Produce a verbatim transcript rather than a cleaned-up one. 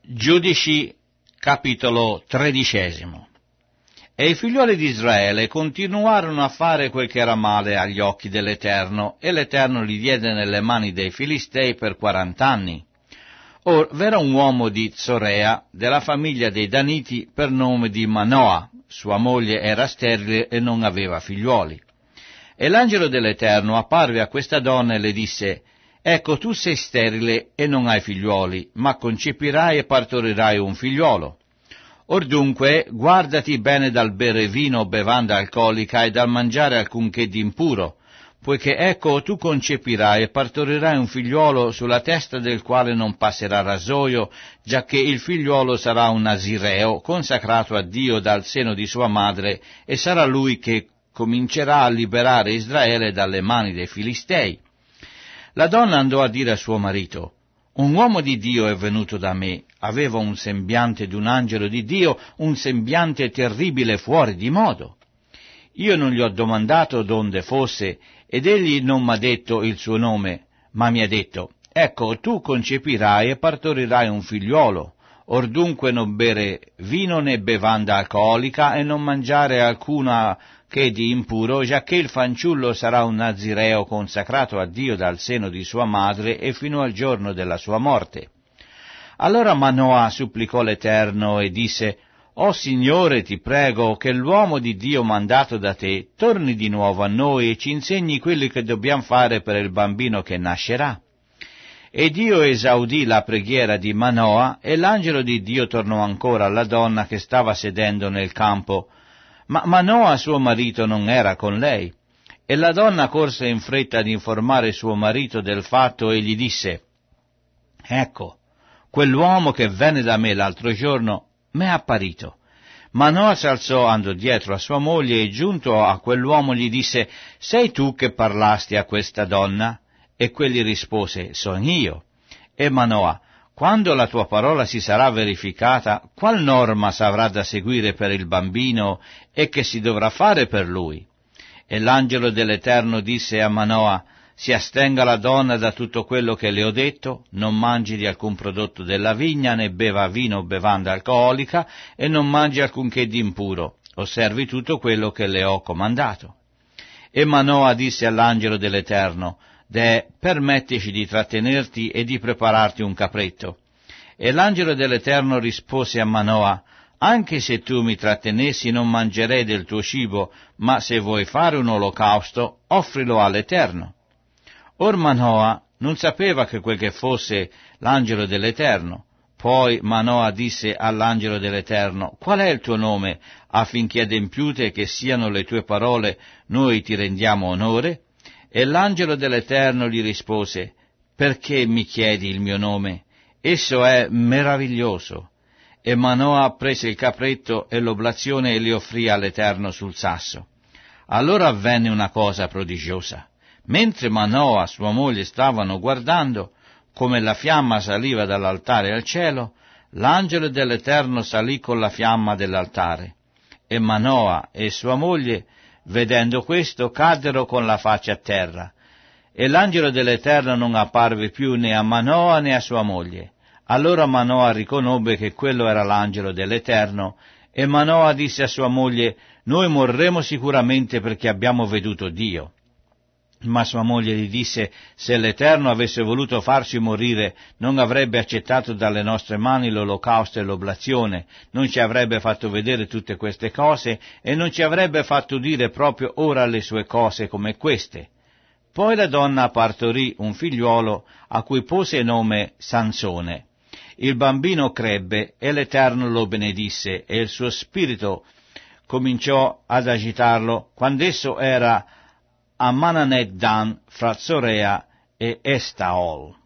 Giudici, capitolo tredicesimo. E i figlioli di Israele continuarono a fare quel che era male agli occhi dell'Eterno, e l'Eterno li diede nelle mani dei Filistei per quarant'anni. Or v'era un uomo di Zorea, della famiglia dei Daniti, per nome di Manoa. Sua moglie era sterile e non aveva figliuoli. E l'angelo dell'Eterno apparve a questa donna e le disse: «Ecco, tu sei sterile e non hai figliuoli, ma concepirai e partorirai un figliuolo. Or dunque, guardati bene dal bere vino o bevanda alcolica e dal mangiare alcunché di impuro, poiché ecco, tu concepirai e partorirai un figliuolo sulla testa del quale non passerà rasoio, giacché il figliuolo sarà un nazireo, consacrato a Dio dal seno di sua madre, e sarà lui che comincerà a liberare Israele dalle mani dei Filistei». La donna andò a dire a suo marito: «Un uomo di Dio è venuto da me, aveva un sembiante d'un angelo di Dio, un sembiante terribile fuori di modo. Io non gli ho domandato donde fosse, ed egli non m'ha detto il suo nome, ma mi ha detto: ecco, tu concepirai e partorirai un figliuolo. Or dunque non bere vino né bevanda alcolica e non mangiare alcuna che di impuro, giacché il fanciullo sarà un nazireo consacrato a Dio dal seno di sua madre e fino al giorno della sua morte». Allora Manoa supplicò l'Eterno e disse: «O Signore, ti prego che l'uomo di Dio mandato da te torni di nuovo a noi e ci insegni quelli che dobbiamo fare per il bambino che nascerà». E Dio esaudì la preghiera di Manoa, e l'angelo di Dio tornò ancora alla donna che stava sedendo nel campo, ma Manoa suo marito non era con lei. E la donna corse in fretta ad informare suo marito del fatto e gli disse: «Ecco, quell'uomo che venne da me l'altro giorno m'è apparito». Manoa s'alzò, andò dietro a sua moglie e giunto a quell'uomo gli disse: «Sei tu che parlasti a questa donna?» E quegli rispose: «Son io». E Manoa: «Quando la tua parola si sarà verificata, qual norma s'avrà da seguire per il bambino e che si dovrà fare per lui?» E l'angelo dell'Eterno disse a Manoa: «Si astenga la donna da tutto quello che le ho detto, non mangi di alcun prodotto della vigna, né beva vino o bevanda alcolica, e non mangi alcunché di impuro. Osservi tutto quello che le ho comandato». E Manoa disse all'angelo dell'Eterno: «Deh, permettici di trattenerti e di prepararti un capretto». E l'angelo dell'Eterno rispose a Manoa: «Anche se tu mi trattenessi non mangerei del tuo cibo, ma se vuoi fare un olocausto, offrilo all'Eterno». Or Manoa non sapeva che quel che fosse l'angelo dell'Eterno. Poi Manoa disse all'angelo dell'Eterno: «Qual è il tuo nome, affinché adempiute che siano le tue parole noi ti rendiamo onore?» E l'angelo dell'Eterno gli rispose: «Perché mi chiedi il mio nome? Esso è meraviglioso». E Manoa prese il capretto e l'oblazione e li offrì all'Eterno sul sasso. Allora avvenne una cosa prodigiosa. Mentre Manoa e sua moglie stavano guardando come la fiamma saliva dall'altare al cielo, l'angelo dell'Eterno salì con la fiamma dell'altare. E Manoa e sua moglie, vedendo questo, caddero con la faccia a terra. E l'angelo dell'Eterno non apparve più né a Manoa né a sua moglie. Allora Manoa riconobbe che quello era l'angelo dell'Eterno, e Manoa disse a sua moglie: «Noi morremo sicuramente perché abbiamo veduto Dio». Ma sua moglie gli disse: «Se l'Eterno avesse voluto farci morire, non avrebbe accettato dalle nostre mani l'olocausto e l'oblazione, non ci avrebbe fatto vedere tutte queste cose e non ci avrebbe fatto dire proprio ora le sue cose come queste». Poi la donna partorì un figliuolo a cui pose nome Sansone. Il bambino crebbe e l'Eterno lo benedisse, e il suo spirito cominciò ad agitarlo quando esso era a Mananet Dan fra Zorea e Estaol.